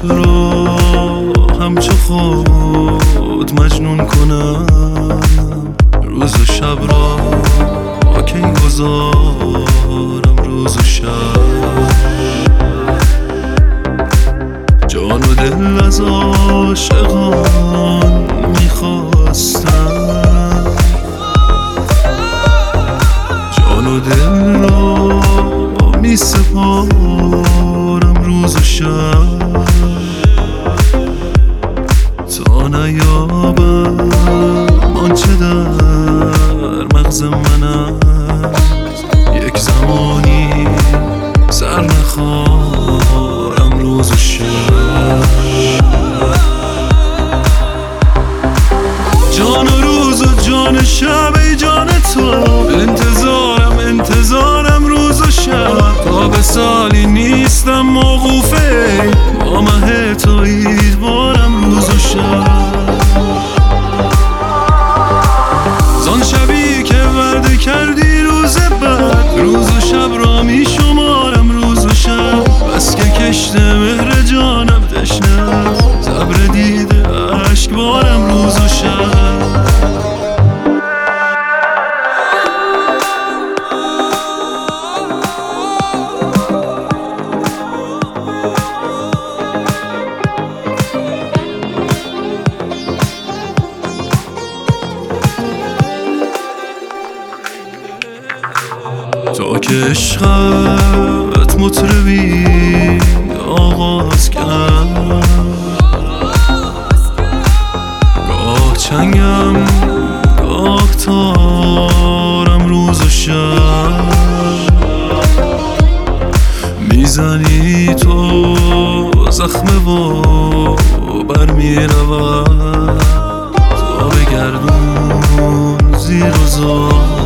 را همچو خود مجنون کنم، روز و شب را با کی گذارم، روز و شب جان و دل از عاشقان میخواستم، جان و دل را میسپارم روز و شب، تا نیابم آنچه در مغز من است، یک زمانی سر نخارم روز و شب. جان و روز و جان شب ای جان تو، انتظارم روز و شب، تا به سالی نیستم موقوفه، با مه تو ایدوارم روز و شب. زان شبی که وعده کردی روز بعد، روز و شب را می شمارم روز و شب، بس که کشته مهر جانم تشنه، صبر دیده اشک بارم روز و شب. تا که عشقت مطربی آغاز کرد، گاه چنگم گاه تارم روز و شب، میزنی تو زخم و برمیرود تا به گردون زیر و زار.